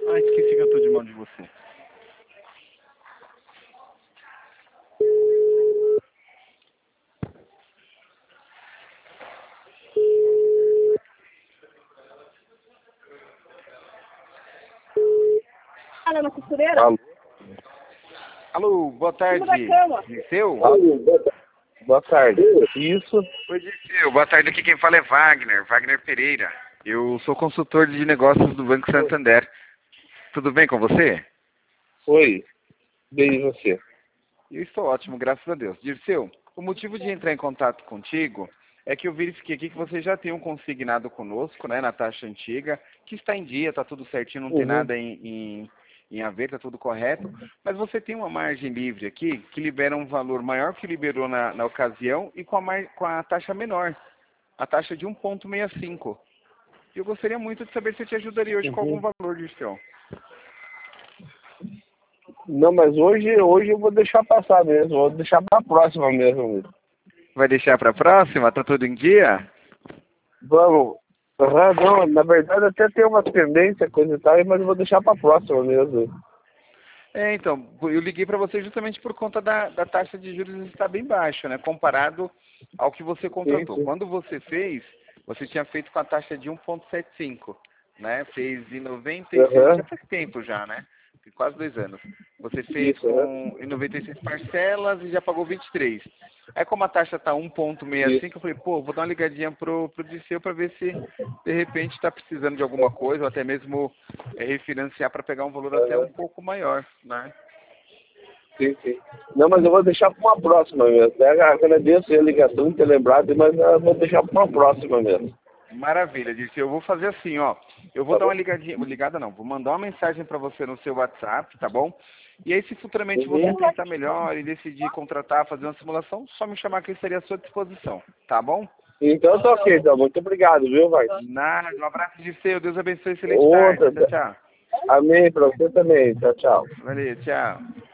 Ah, esqueci que eu tô de mão de você. Olha, na costureira. Alô, Alô, boa tarde. Cima da cama. Dirceu? boa tarde. Isso, Oi, Dirceu. Boa tarde. Aqui quem fala é Wagner Pereira. Eu sou consultor de negócios do Banco Santander. Tudo bem com você? foi. Bem, e você? Eu estou ótimo, graças a Deus. Dirceu, o motivo de entrar em contato contigo é que eu verifiquei aqui que você já tem um consignado conosco, né, na taxa antiga, que está em dia, está tudo certinho, não tem nada em haver, está tudo correto, mas você tem uma margem livre aqui que libera um valor maior que liberou na ocasião e com a taxa menor, a taxa de 1,65. E eu gostaria muito de saber se eu te ajudaria hoje com algum valor, Dirceu. Não, mas hoje eu vou deixar passar mesmo, vou deixar para a próxima mesmo. Vai deixar para a próxima? Tá tudo em dia? Vamos. Não, na verdade até tem uma tendência, coisa e tal, mas eu vou deixar para a próxima mesmo. Então, eu liguei para você justamente por conta da taxa de juros estar bem baixa, né? Comparado ao que você contratou. Sim. Quando você fez, você tinha feito com a taxa de 1,75, né? Fez em 96, já faz tempo já, né? Quase 2 anos. Você fez Isso, em 96 parcelas e já pagou 23. Aí como a taxa tá 1,65, eu falei, pô, vou dar uma ligadinha pro Dirceu para ver se de repente está precisando de alguma coisa, ou até mesmo refinanciar para pegar um valor até um pouco maior, né? Sim. Não, mas eu vou deixar para uma próxima mesmo. Agradeço a ligação, ter lembrado, mas eu vou deixar para uma próxima mesmo. Maravilha, Dirceu. Eu vou fazer assim, ó. Eu vou Tá dar uma bom? ligadinha, ligada não, vou mandar uma mensagem para você no seu WhatsApp, tá bom? E aí, se futuramente você pensar melhor e decidir contratar, fazer uma simulação, só me chamar que eu estaria à sua disposição, tá bom? Então tá ok, então. Muito obrigado, viu, vai? Nada, um abraço, Dirceu. Deus abençoe, excelente tarde. Outra. Tchau, tchau. Amém, para você também. Tchau, tchau. Valeu, tchau.